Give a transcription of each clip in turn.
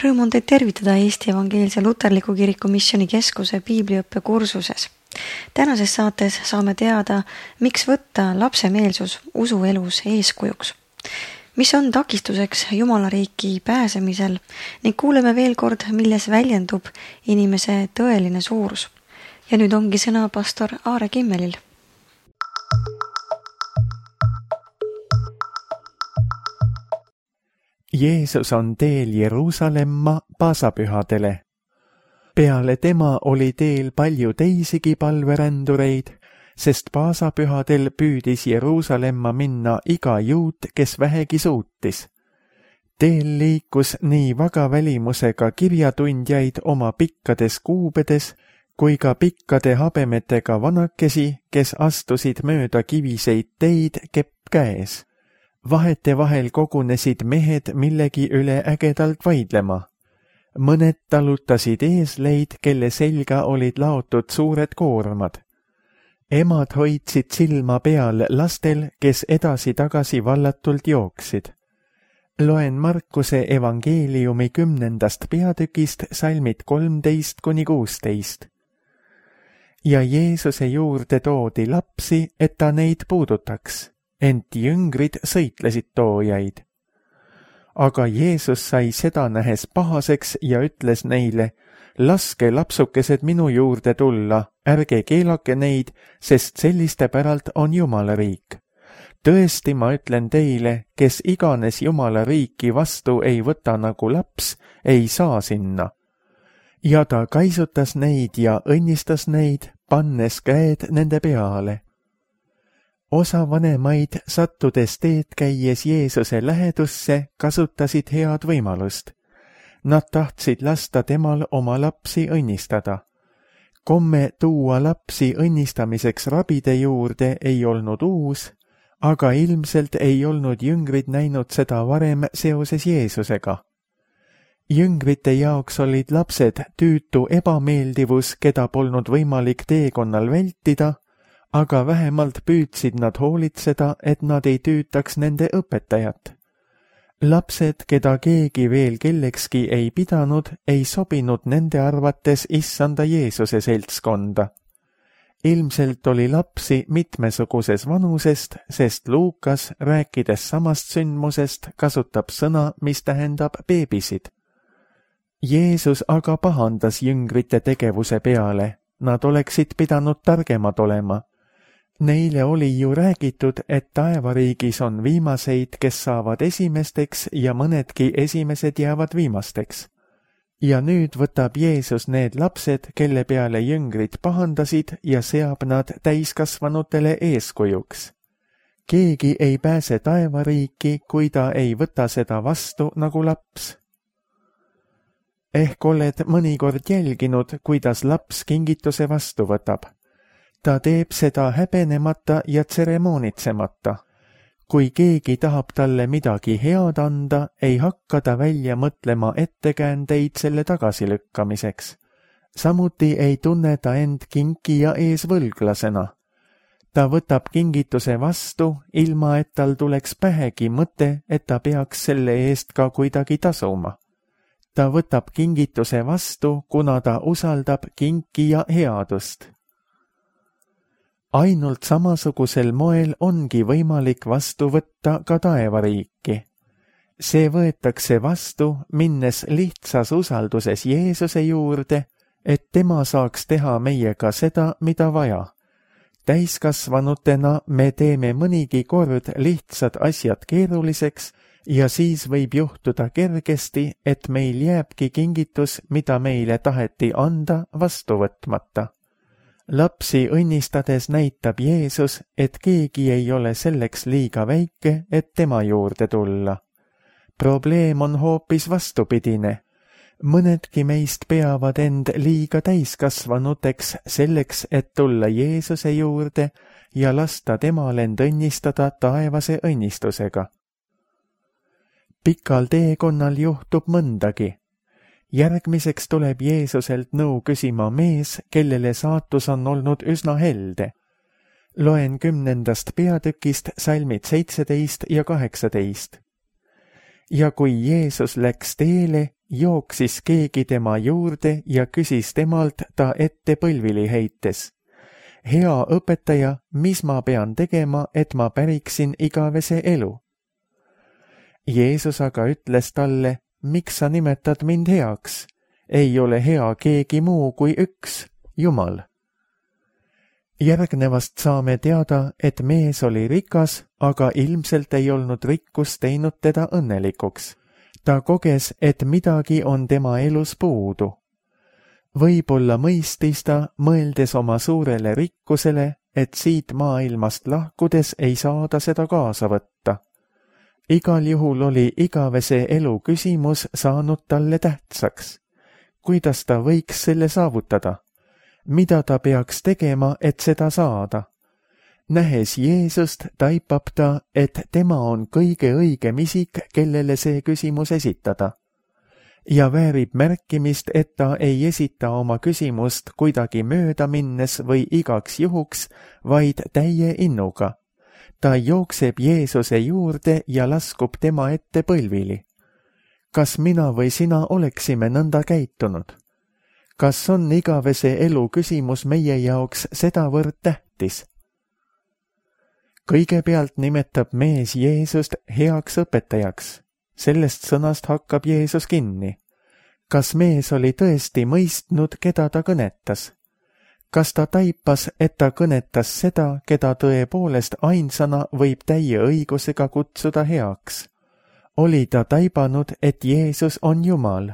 Rõõm on teid tervitada Eesti Evangeelse Luterliku Kiriku Missioonikeskuse piibliõppe kursuses. Tänases saates saame teada, miks võtta lapsemeelsus usuelus eeskujuks, mis on takistuseks Jumala riiki pääsemisel ning kuuleme veel kord, milles väljendub inimese tõeline suurus. Ja nüüd ongi sõna pastor Aare Kimmelil. Jeesus on teel Jeruusalemma paasapühadele. Peale tema oli teel palju teisigi palverändureid, sest paasapühadel püüdis Jeruusalemma minna iga juut, kes vähegi suutis. Teel liikus nii vaga välimusega kirjatundjaid oma pikkades kuubedes, kui ka pikkade habemetega vanakesi, kes astusid mööda kiviseid teid kepp käes. Vahetevahel kogunesid mehed millegi üle ägedalt vaidlema. Mõned talutasid eesleid, kelle selga olid laotud suured koormad. Emad hoidsid silma peal lastel, kes edasi-tagasi vallatult jooksid. Loen Markuse evangeeliumi 10. peatükist salmid 13-16. Ja Jeesuse juurde toodi lapsi, et ta neid puudutaks. Ent jüngrid sõitlesid toojaid. Aga Jeesus sai seda nähes pahaseks ja ütles neile, laske lapsukesed minu juurde tulla, ärge keelake neid, sest selliste päralt on Jumala riik. Tõesti ma ütlen teile, kes iganes Jumala riiki vastu ei võta nagu laps, ei saa sinna. Ja ta kaisutas neid ja õnnistas neid, pannes käed nende peale. Osa vanemaid, sattudes teed käies Jeesuse lähedusse, kasutasid head võimalust. Nad tahtsid lasta temal oma lapsi õnnistada. Komme tuua lapsi õnnistamiseks rabide juurde ei olnud uus, aga ilmselt ei olnud jüngrid näinud seda varem seoses Jeesusega. Jüngrite jaoks olid lapsed tüütu ebameeldivus, keda polnud võimalik teekonnal vältida, aga vähemalt püüdsid nad hoolitseda, et nad ei tüütaks nende õpetajat. Lapsed, keda keegi veel kellekski ei pidanud, ei sobinud nende arvates issanda Jeesuse seltskonda. Ilmselt oli lapsi mitmesuguses vanusest, sest Luukas, rääkides samast sündmusest, kasutab sõna, mis tähendab beebisid. Jeesus aga pahandas jüngrite tegevuse peale, nad oleksid pidanud targemad olema. Neile oli ju räägitud, et taevariigis on viimaseid, kes saavad esimesteks ja mõnedki esimesed jäävad viimasteks. Ja nüüd võtab Jeesus need lapsed, kelle peale jüngrid pahandasid ja seab nad täiskasvanutele eeskujuks. Keegi ei pääse taevariiki, kui ta ei võta seda vastu nagu laps. Ehk oled mõnikord jälginud, kuidas laps kingituse vastu võtab. Ta teeb seda häbenemata ja tseremoonitsemata. Kui keegi tahab talle midagi head anda, ei hakka ta välja mõtlema ettekäändeid selle tagasilükkamiseks. Samuti ei tunne ta end kinkija ees võlglasena. Ta võtab kingituse vastu, ilma et tal tuleks pähegi mõte, et ta peaks selle eest ka kuidagi tasuma. Ta võtab kingituse vastu, kuna ta usaldab kinkija headust. Ainult samasugusel moel ongi võimalik vastu võtta ka taevariiki. See võetakse vastu, minnes lihtsas usalduses Jeesuse juurde, et tema saaks teha meiega seda, mida vaja. Täiskasvanutena me teeme mõnigi kord lihtsad asjad keeruliseks ja siis võib juhtuda kergesti, et meil jääbki kingitus, mida meile taheti anda, vastu võtmata. Lapsi õnnistades näitab Jeesus, et keegi ei ole selleks liiga väike, et tema juurde tulla. Probleem on hoopis vastupidine. Mõnedki meist peavad end liiga täiskasvanuteks selleks, et tulla Jeesuse juurde ja lasta temal end õnnistada taevase õnnistusega. Pikal teekonnal juhtub mõndagi. Järgmiseks tuleb Jeesuselt nõu küsima mees, kellele saatus on olnud üsna helde. Loen 10. peatükist salmid 17 ja 18. ja kui Jeesus läks teele, jooksis keegi tema juurde ja küsis temalt ta ette põlvili heites: hea õpetaja, mis ma pean tegema, et ma päriksin igavese elu? Jeesus aga ütles talle: miks sa nimetad mind heaks? Ei ole hea keegi muu kui üks, Jumal. Järgnevast saame teada, et mees oli rikas, aga ilmselt ei olnud rikkus teinud teda õnnelikuks. Ta koges, et midagi on tema elus puudu. Võib-olla mõistis ta, mõeldes oma suurele rikkusele, et siit maailmast lahkudes ei saada seda kaasa võtta. Igal juhul oli igavese elu küsimus saanud talle tähtsaks. Kuidas ta võiks selle saavutada? Mida ta peaks tegema, et seda saada? Nähes Jeesust, taipab ta, et tema on kõige õigem isik, kellele see küsimus esitada. Ja väärib märkimist, et ta ei esita oma küsimust kuidagi mööda minnes või igaks juhuks, vaid täie innuga. Ta jookseb Jeesuse juurde ja laskub tema ette põlvili. Kas mina või sina oleksime nõnda käitunud? Kas on igavese elu küsimus meie jaoks sedavõrd tähtis? Kõigepealt nimetab mees Jeesust heaks õpetajaks. Sellest sõnast hakkab Jeesus kinni. Kas mees oli tõesti mõistnud, keda ta kõnetas? Kas ta taipas, et ta kõnetas seda, keda tõepoolest ainsana võib täie õigusega kutsuda heaks? Oli ta taibanud, et Jeesus on Jumal?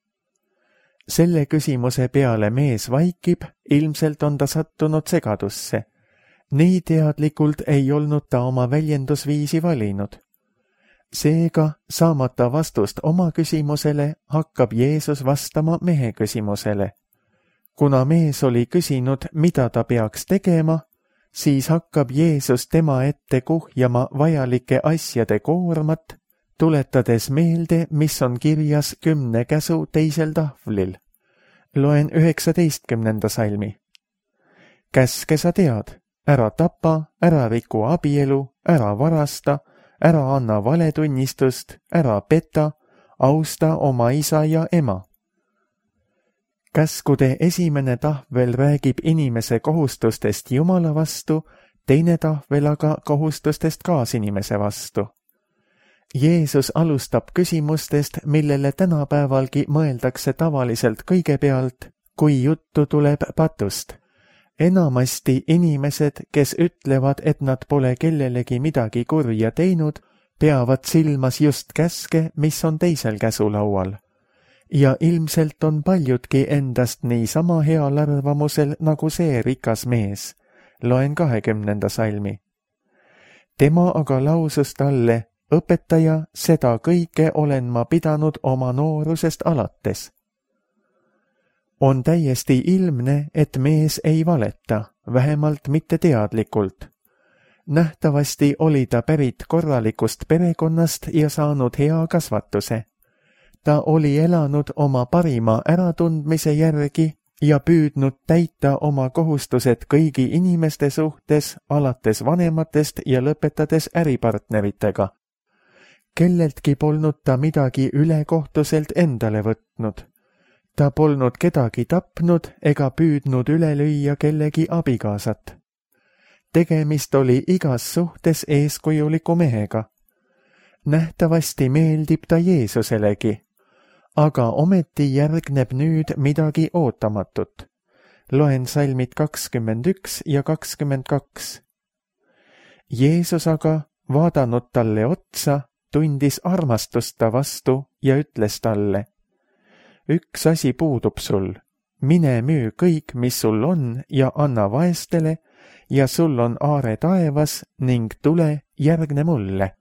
Selle küsimuse peale mees vaikib, ilmselt on ta sattunud segadusse. Nii teadlikult ei olnud ta oma väljendusviisi valinud. Seega, saamata vastust oma küsimusele, hakkab Jeesus vastama mehe küsimusele. Kuna mees oli küsinud, mida ta peaks tegema, siis hakkab Jeesus tema ette kuhjama vajalike asjade koormat, tuletades meelde, mis on kirjas 10 käsu teisel tahvlil. Loen 19. salmi. Käske sa tead, ära tapa, ära riku abielu, ära varasta, ära anna valetunnistust, ära peta, austa oma isa ja ema. Käskude esimene tahvel räägib inimese kohustustest Jumala vastu, teine tahvel aga kohustustest kaasinimese vastu. Jeesus alustab küsimustest, millele tänapäevalgi mõeldakse tavaliselt kõigepealt, kui juttu tuleb patust. Enamasti inimesed, kes ütlevad, et nad pole kellelegi midagi kurja teinud, peavad silmas just käske, mis on teisel käsulaual. Ja ilmselt on paljudki endast niisama heal arvamusel nagu see rikas mees. Loen 20. salmi. Tema aga lausus talle: õpetaja, seda kõike olen ma pidanud oma noorusest alates. On täiesti ilmne, et mees ei valeta, vähemalt mitte teadlikult. Nähtavasti oli ta pärit korralikust perekonnast ja saanud hea kasvatuse. Ta oli elanud oma parima äratundmise järgi ja püüdnud täita oma kohustused kõigi inimeste suhtes, alates vanematest ja lõpetades äripartneritega. Kelleltki polnud ta midagi ülekohtuselt endale võtnud. Ta polnud kedagi tapnud ega püüdnud üle lüüa kellegi abikaasat. Tegemist oli igas suhtes eeskujuliku mehega. Nähtavasti meeldib ta Jeesuselegi, aga ometi järgneb nüüd midagi ootamatut. Loen salmid 21 ja 22. Jeesus aga, vaadanud talle otsa, tundis armastust ta vastu ja ütles talle: üks asi puudub sul, mine müü kõik, mis sul on ja anna vaestele ja sul on aare taevas ning tule, järgne mulle.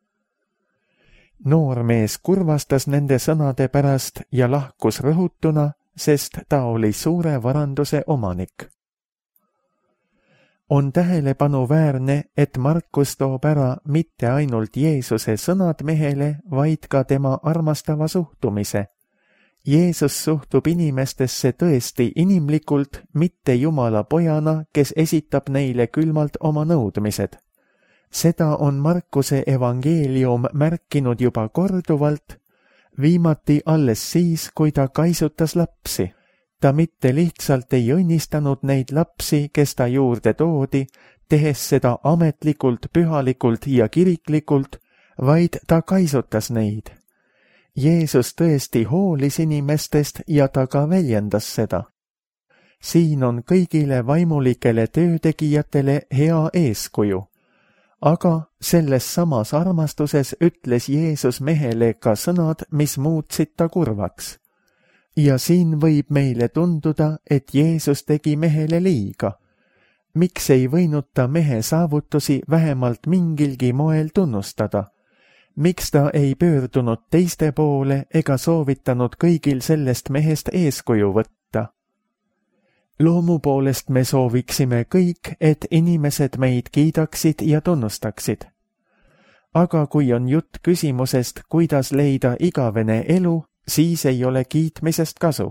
Noormees kurvastas nende sõnade pärast ja lahkus rõhutuna, sest ta oli suure varanduse omanik. On tähelepanuväärne, et Markus toob ära mitte ainult Jeesuse sõnad mehele, vaid ka tema armastava suhtumise. Jeesus suhtub inimestesse tõesti inimlikult, mitte Jumala pojana, kes esitab neile külmalt oma nõudmised. Seda on Markuse evangeelium märkinud juba korduvalt, viimati alles siis, kui ta kaisutas lapsi. Ta mitte lihtsalt ei õnnistanud neid lapsi, kes ta juurde toodi, tehes seda ametlikult, pühalikult ja kiriklikult, vaid ta kaisutas neid. Jeesus tõesti hoolis inimestest ja ta ka väljendas seda. Siin on kõigile vaimulikele töötegijatele hea eeskuju. Aga selles samas armastuses ütles Jeesus mehele ka sõnad, mis muutsid ta kurvaks. Ja siin võib meile tunduda, et Jeesus tegi mehele liiga. Miks ei võinud ta mehe saavutusi vähemalt mingilgi moel tunnustada? Miks ta ei pöördunud teiste poole ega soovitanud kõigil sellest mehest eeskuju võtta? Loomu poolest me sooviksime kõik, et inimesed meid kiidaksid ja tunnustaksid. Aga kui on jutt küsimusest, kuidas leida igavene elu, siis ei ole kiitmisest kasu.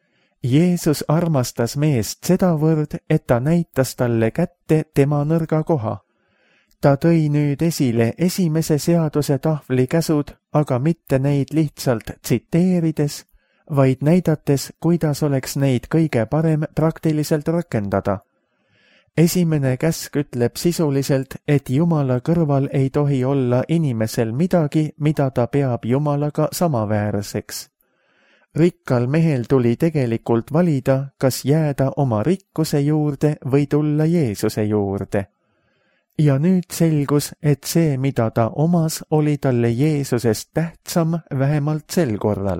Jeesus armastas meest sedavõrd, et ta näitas talle kätte tema nõrga koha. Ta tõi nüüd esile esimese seaduse tahvli käsud, aga mitte neid lihtsalt tsiteerides, vaid näidates, kuidas oleks neid kõige parem praktiliselt rakendada. Esimene käsk ütleb sisuliselt, et Jumala kõrval ei tohi olla inimesel midagi, mida ta peab Jumalaga samaväärseks. Rikkal mehel tuli tegelikult valida, kas jääda oma rikkuse juurde või tulla Jeesuse juurde. Ja nüüd selgus, et see, mida ta omas, oli talle Jeesusest tähtsam vähemalt sel korral.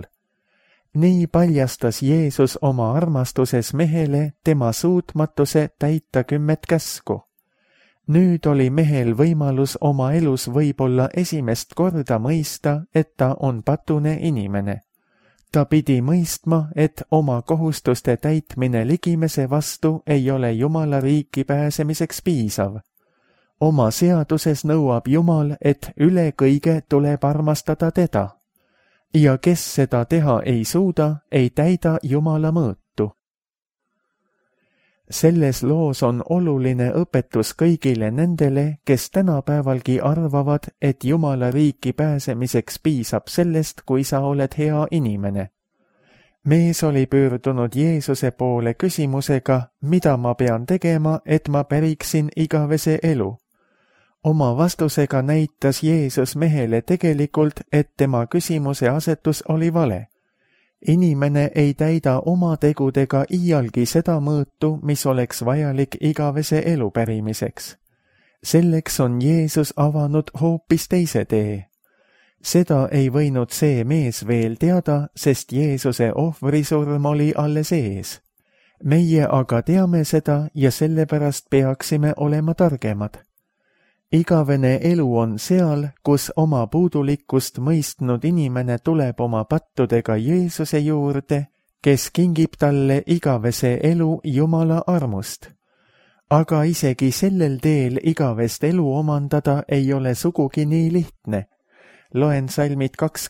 Nii paljastas Jeesus oma armastuses mehele tema suutmatuse täita 10 käsku. Nüüd oli mehel võimalus oma elus võib-olla esimest korda mõista, et ta on patune inimene. Ta pidi mõistma, et oma kohustuste täitmine ligimese vastu ei ole Jumala riiki pääsemiseks piisav. Oma seaduses nõuab Jumal, et üle kõige tuleb armastada teda. Ja kes seda teha ei suuda, ei täida Jumala mõõtu. Selles loos on oluline õpetus kõigile nendele, kes tänapäevalgi arvavad, et Jumala riiki pääsemiseks piisab sellest, kui sa oled hea inimene. Mees oli pöördunud Jeesuse poole küsimusega, mida ma pean tegema, et ma päriksin igavese elu. Oma vastusega näitas Jeesus mehele tegelikult, et tema küsimuse asetus oli vale. Inimene ei täida oma tegudega iialgi seda mõõtu, mis oleks vajalik igavese elu pärimiseks. Selleks on Jeesus avanud hoopis teise tee. Seda ei võinud see mees veel teada, sest Jeesuse ohvrisurm oli alles ees. Meie aga teame seda ja sellepärast peaksime olema targemad. Igavene elu on seal, kus oma puudulikkust mõistnud inimene tuleb oma pattudega Jeesuse juurde, kes kingib talle igavese elu Jumala armust. Aga isegi sellel teel igavest elu omandada ei ole sugugi nii lihtne. Loen salmid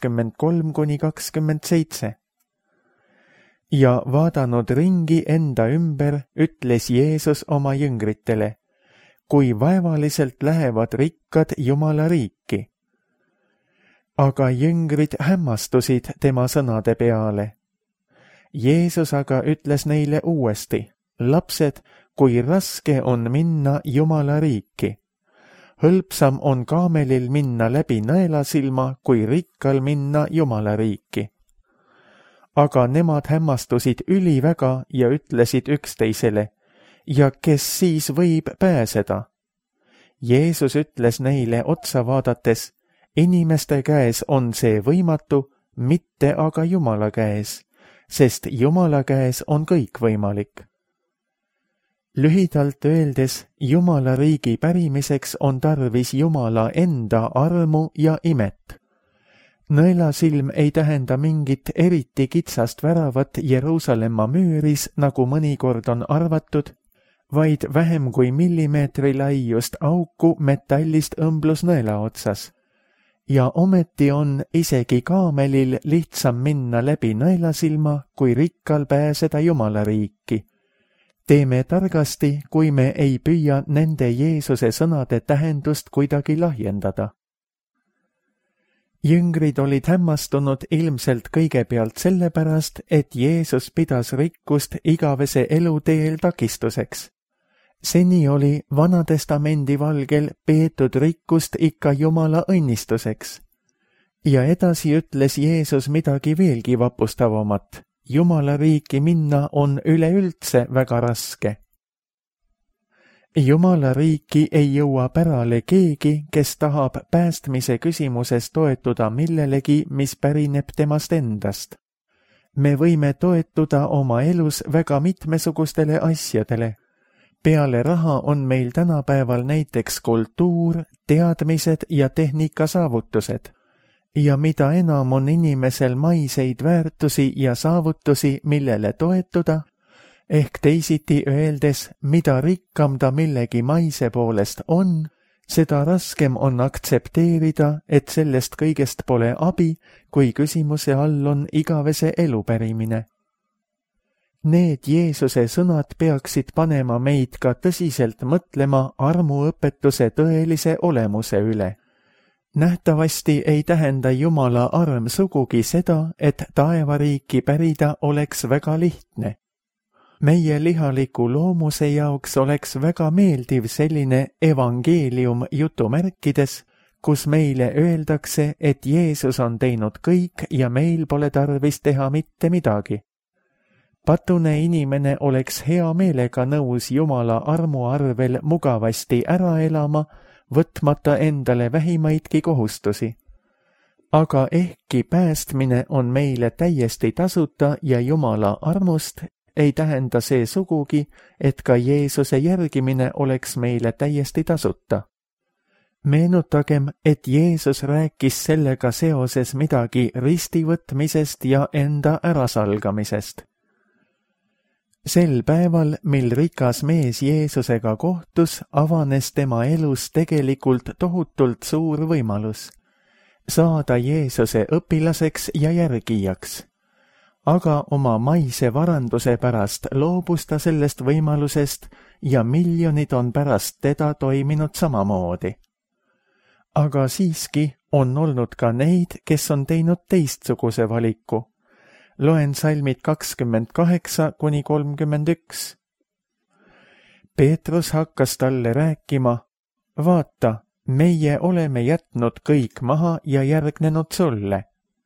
23–27. Ja vaadanud ringi enda ümber, ütles Jeesus oma jüngritele, kui vaevaliselt lähevad rikkad Jumala riiki. Aga jüngrid hämmastusid tema sõnade peale. Jeesus aga ütles neile uuesti, lapsed, kui raske on minna Jumala riiki. Hõlpsam on kaamelil minna läbi nõelasilma, kui rikkal minna Jumala riiki. Aga nemad hämmastusid üliväga ja ütlesid üksteisele, ja kes siis võib pääseda? Jeesus ütles neile otsa vaadates, inimeste käes on see võimatu, mitte aga Jumala käes, sest Jumala käes on kõik võimalik. Lühidalt öeldes, Jumala riigi pärimiseks on tarvis Jumala enda armu ja imet. Nõelasilm ei tähenda mingit eriti kitsast väravat Jeruusalemma müüris, nagu mõnikord on arvatud, vaid vähem kui millimeetri laiust auku metallist õmblusnõela otsas. Ja ometi on isegi kaamelil lihtsam minna läbi nõelasilma, kui rikkal pääseda Jumala riiki. teeme targasti, kui me ei püüa nende Jeesuse sõnade tähendust kuidagi lahjendada. Jüngrid olid hämmastunud ilmselt kõigepealt sellepärast, et Jeesus pidas rikkust igavese eluteel takistuseks. Seni oli Vanatestamendi valgel peetud rikkust ikka Jumala õnnistuseks. Ja edasi ütles Jeesus midagi veelgi vapustavamat. Jumala riiki minna on üleüldse väga raske. Jumala riiki ei jõua pärale keegi, kes tahab päästmise küsimuses toetuda millelegi, mis pärineb temast endast. Me võime toetuda oma elus väga mitmesugustele asjadele. Peale raha on meil tänapäeval näiteks kultuur, teadmised ja tehnikasaavutused. Ja mida enam on inimesel maiseid väärtusi ja saavutusi, millele toetuda, ehk teisiti öeldes, mida rikkam ta millegi maise poolest on, seda raskem on aktsepteerida, et sellest kõigest pole abi, kui küsimuse all on igavese elu pärimine. Need Jeesuse sõnad peaksid panema meid ka tõsiselt mõtlema armuõpetuse tõelise olemuse üle. Nähtavasti ei tähenda Jumala arm sugugi seda, et taevariiki pärida oleks väga lihtne. Meie lihaliku loomuse jaoks oleks väga meeldiv selline evangeelium jutumärkides, kus meile öeldakse, et Jeesus on teinud kõik ja meil pole tarvis teha mitte midagi. Patune inimene oleks hea meelega nõus Jumala armu arvel mugavasti ära elama, võtmata endale vähimaidki kohustusi. Aga ehkki päästmine on meile täiesti tasuta ja Jumala armust, ei tähenda see sugugi, et ka Jeesuse järgimine oleks meile täiesti tasuta. Meenutagem, et Jeesus rääkis sellega seoses midagi ristivõtmisest ja enda ärasalgamisest. Sel päeval, mil rikas mees Jeesusega kohtus, avanes tema elus tegelikult tohutult suur võimalus saada Jeesuse õpilaseks ja järgijaks. Aga oma maise varanduse pärast loobus ta sellest võimalusest ja miljonid on pärast teda toiminud samamoodi. Aga siiski on olnud ka neid, kes on teinud teistsuguse valiku. Loen salmid 28–31. Peetrus hakkas talle rääkima, vaata, meie oleme jätnud kõik maha ja järgnenud sulle.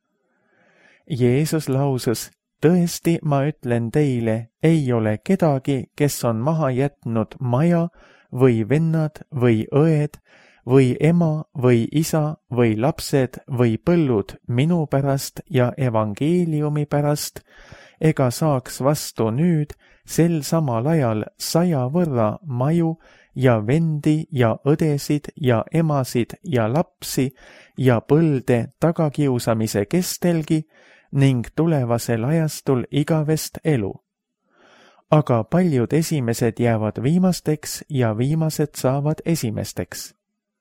Jeesus lausus, tõesti ma ütlen teile, ei ole kedagi, kes on maha jätnud maja või vennad või õed või ema või isa või lapsed või põllud minu pärast ja evangeeliumi pärast, ega saaks vastu nüüd sel samal ajal 100 võrra maju ja vendi ja õdesid ja emasid ja lapsi ja põlde tagakiusamise kestelgi ning tulevasel ajastul igavest elu. Aga paljud esimesed jäävad viimasteks ja viimased saavad esimesteks.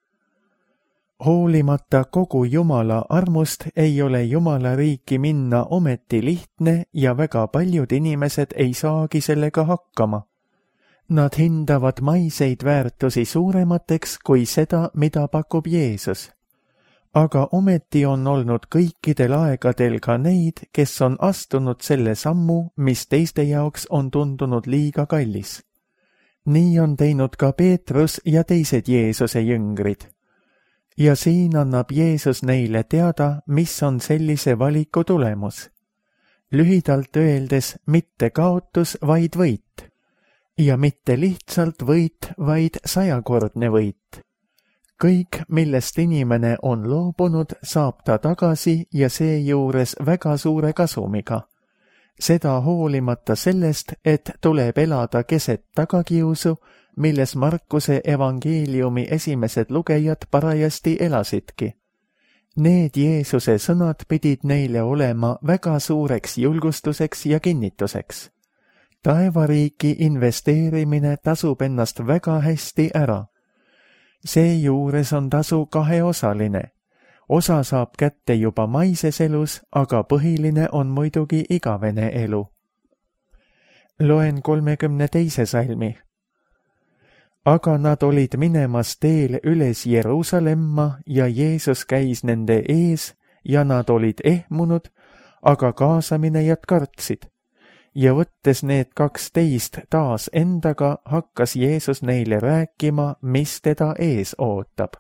Hoolimata kogu Jumala armust ei ole Jumala riiki minna ometi lihtne ja väga paljud inimesed ei saagi sellega hakkama. Nad hindavad maiseid väärtusi suuremateks kui seda, mida pakub Jeesus. Aga ometi on olnud kõikidel aegadel ka neid, kes on astunud selle sammu, mis teiste jaoks on tundunud liiga kallis. Nii on teinud ka Peetrus ja teised Jeesuse jüngrid. Ja siin annab Jeesus neile teada, mis on sellise valiku tulemus. Lühidalt öeldes mitte kaotus, vaid võit. Ja mitte lihtsalt võit, vaid 100-kordne võit. Kõik, millest inimene on loobunud, saab ta tagasi ja seejuures väga suure kasumiga. Seda hoolimata sellest, et tuleb elada keset tagakiusu, milles Markuse evangeeliumi esimesed lugejad parajasti elasidki. Need Jeesuse sõnad pidid neile olema väga suureks julgustuseks ja kinnituseks. Taevariiki investeerimine tasub ennast väga hästi ära. Seejuures on tasu kaheosaline. Osa saab kätte juba maises elus, aga põhiline on muidugi igavene elu. Loen 32. salmi. Aga nad olid minemas teel üles Jeruusalemma ja Jeesus käis nende ees ja nad olid ehmunud, aga kaasaminejad kartsid. Ja võttes need 12 taas endaga, hakkas Jeesus neile rääkima, mis teda ees ootab.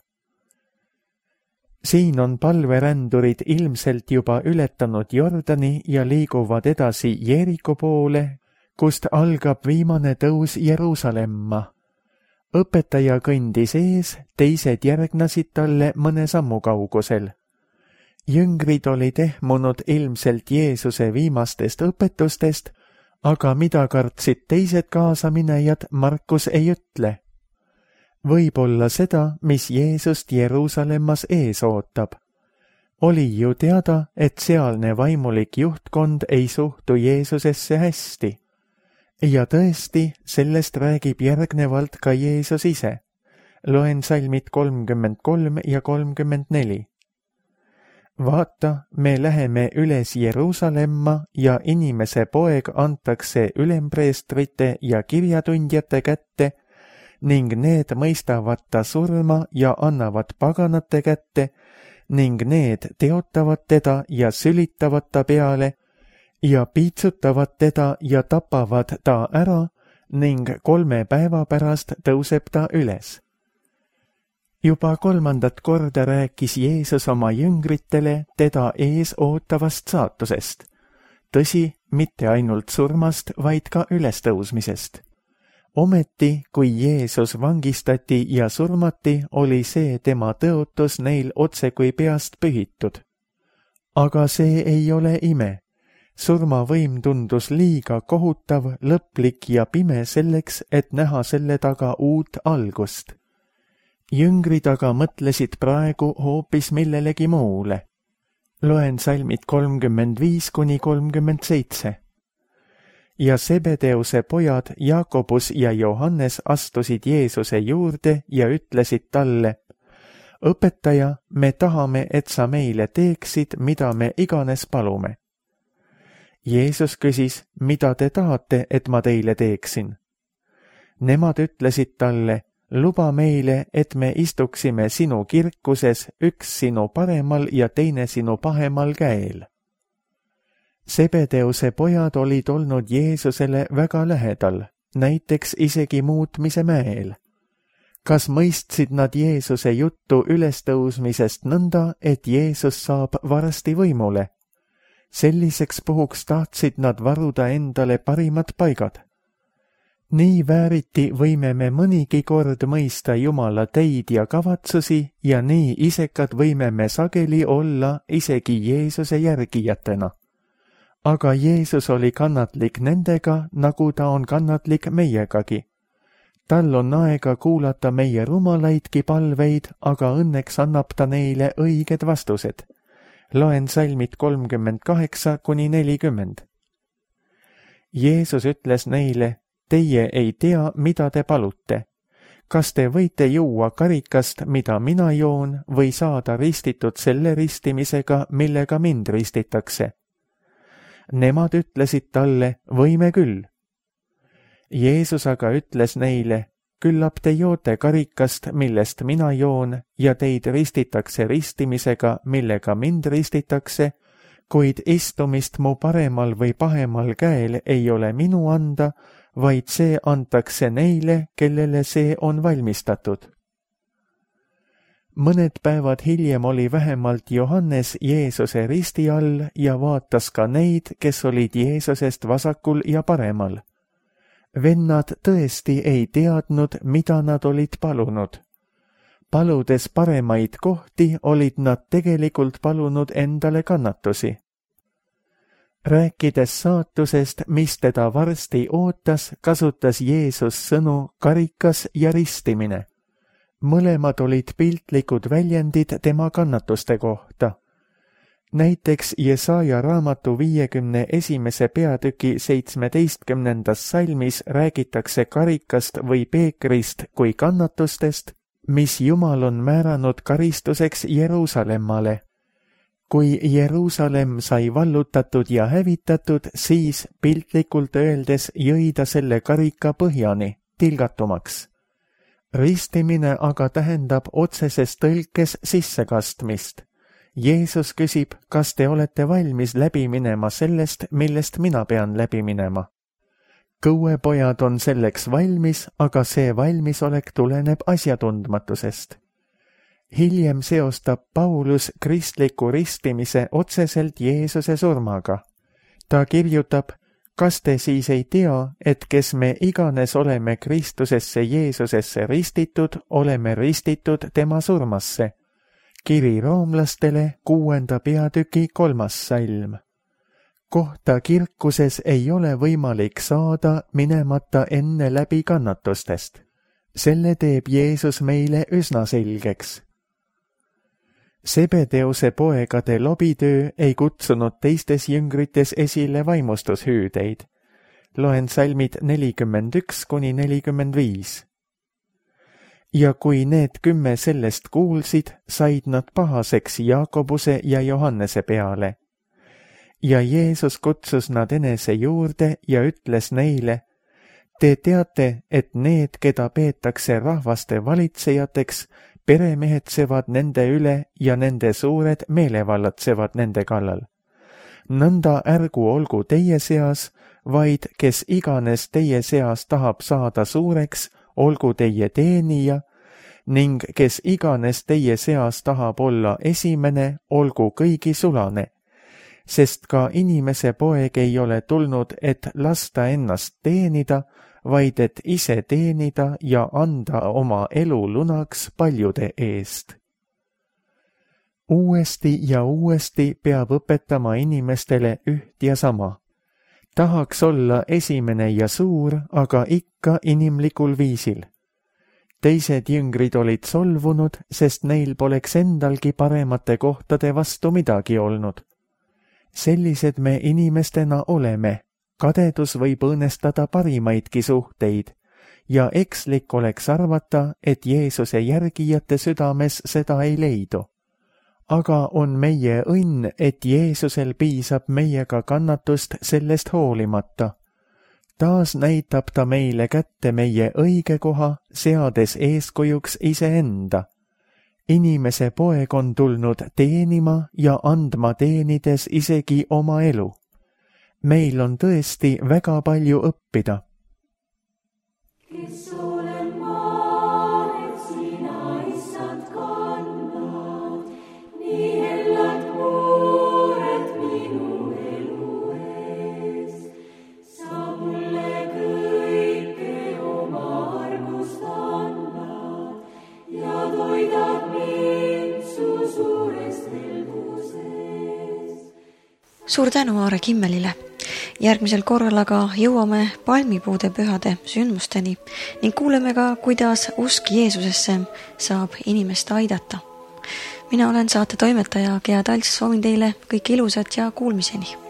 Siin on palverändurid ilmselt juba ületanud Jordani ja liiguvad edasi Jeeriko poole, kust algab viimane tõus Jeruusalemma. Õpetaja kõndis ees, teised järgnasid talle mõne sammu kaugusel. Jüngrid olid ehmunud ilmselt Jeesuse viimastest õpetustest, aga mida kartsid teised kaasaminejad, Markus ei ütle. Võib-olla seda, mis Jeesust Jeruusalemmas ees ootab. Oli ju teada, et sealne vaimulik juhtkond ei suhtu Jeesusesse hästi. Ja tõesti, sellest räägib järgnevalt ka Jeesus ise. Loen salmid 33 ja 34. Vaata, me läheme üles Jeruusalemma ja inimese poeg antakse ülempreestrite ja kirjatundjate kätte ning need mõistavad ta surma ja annavad paganate kätte ning need teotavad teda ja sülitavad ta peale ja piitsutavad teda ja tapavad ta ära ning 3 päeva pärast tõuseb ta üles. Juba 3. korda rääkis Jeesus oma jüngritele teda ees ootavast saatusest. Tõsi, mitte ainult surmast, vaid ka ülestõusmisest. Ometi, kui Jeesus vangistati ja surmati, oli see tema tõotus neil otse kui peast pühitud. Aga see ei ole ime. Surmavõim tundus liiga kohutav, lõplik ja pime selleks, et näha selle taga uut algust. Jüngrid aga mõtlesid praegu hoopis millelegi muule. Loen salmid 35 kuni 37. Ja Sebedeuse pojad Jaakobus ja Johannes astusid Jeesuse juurde ja ütlesid talle: Õpetaja, me tahame, et sa meile teeksid, mida me iganes palume. Jeesus küsis, mida te tahate, et ma teile teeksin? Nemad ütlesid talle: luba meile, et me istuksime sinu kirkuses, üks sinu paremal ja teine sinu pahemal käel. Sebedeuse pojad olid olnud Jeesusele väga lähedal, näiteks isegi Muutmise mäel. Kas mõistsid nad Jeesuse juttu ülestõusmisest nõnda, et Jeesus saab varsti võimule? Selliseks puhuks tahtsid nad varuda endale parimad paigad. Nii vääriti võime me mõnigi kord mõista Jumala teid ja kavatsusi ja nii isekad võime me sageli olla isegi Jeesuse järgijatena. Aga Jeesus oli kannatlik nendega, nagu ta on kannatlik meiegagi. Tal on aega kuulata meie rumalaidki palveid, aga õnneks annab ta neile õiged vastused. Loen salmid 38 kuni 40. Jeesus ütles neile: Teie ei tea, mida te palute. Kas te võite juua karikast, mida mina joon, või saada ristitud selle ristimisega, millega mind ristitakse? Nemad ütlesid talle: võime küll. Jeesus aga ütles neile: küllap te joote karikast, millest mina joon, ja teid ristitakse ristimisega, millega mind ristitakse, kuid istumist mu paremal või pahemal käel ei ole minu anda, vaid see antakse neile, kellele see on valmistatud. Mõned päevad hiljem oli vähemalt Johannes Jeesuse risti all ja vaatas ka neid, kes olid Jeesusest vasakul ja paremal. Vennad tõesti ei teadnud, mida nad olid palunud. Paludes paremaid kohti, olid nad tegelikult palunud endale kannatusi. Rääkides saatusest, mis teda varsti ootas, kasutas Jeesus sõnu karikas ja ristimine. Mõlemad olid piltlikud väljendid tema kannatuste kohta. Näiteks Jesaja raamatu 51. peatüki 17. salmis räägitakse karikast või peekrist kui kannatustest, mis Jumal on määranud karistuseks Jeruusalemmale. kui Jeruusalemm sai vallutatud ja hävitatud, siis piltlikult öeldes jõi ta selle karika põhjani, tilgatumaks. Ristimine aga tähendab otseses tõlkes sissekastmist. Jeesus küsib, kas te olete valmis läbi minema sellest, millest mina pean läbi minema. Kõuepojad on selleks valmis, aga see valmisolek tuleneb asjatundmatusest. Hiljem seostab Paulus kristliku ristimise otseselt Jeesuse surmaga. Ta kirjutab, kas te siis ei tea, et kes me iganes oleme Kristusesse Jeesusesse ristitud, oleme ristitud tema surmasse. Kiri roomlastele 6. peatüki 3. salm. Kohta kirkuses ei ole võimalik saada minemata enne läbi kannatustest. Selle teeb Jeesus meile üsna selgeks. Sebedeuse poegade lobitöö ei kutsunud teistes jüngrites esile vaimustushüüdeid. Loen salmid 41–45. Ja kui need 10 sellest kuulsid, said nad pahaseks Jaakobuse ja Johannese peale. Ja Jeesus kutsus nad enese juurde ja ütles neile, te teate, et need, keda peetakse rahvaste valitsejateks, peremehetsevad nende üle ja nende suured meelevallatsevad nende kallal. Nõnda ärgu olgu teie seas, vaid kes iganes teie seas tahab saada suureks, olgu teie teenija, ning kes iganes teie seas tahab olla esimene, olgu kõigi sulane. Sest ka inimese poeg ei ole tulnud, et lasta ennast teenida, vaid et ise teenida ja anda oma elu lunaks paljude eest. Uuesti ja uuesti peab õpetama inimestele üht ja sama. Tahaks olla esimene ja suur, aga ikka inimlikul viisil. Teised jüngrid olid solvunud, sest neil poleks endalgi paremate kohtade vastu midagi olnud. Sellised me inimestena oleme. Kadedus võib õõnestada parimaidki suhteid ja ekslik oleks arvata, et Jeesuse järgijate südames seda ei leidu. Aga on meie õnn, et Jeesusel piisab meiega kannatust sellest hoolimata. Taas näitab ta meile kätte meie õige koha, seades eeskujuks iseenda. Inimese poeg on tulnud teenima ja andma teenides isegi oma elu. Meil on tõesti väga palju õppida. Kes olen ma, et sina issand kannad, nii hellad muured minu elu ees. Sa mulle kõike oma armust annad ja toidad mind su suurest helguses. Suur tänu Aare Kimmelile. Järgmisel korral aga jõuame palmipuude pühade sündmusteni ning kuuleme ka, kuidas usk Jeesusesse saab inimest aidata. Mina olen saate toimetaja Gea Talts, soovin teile kõike ilusat ja kuulmiseni.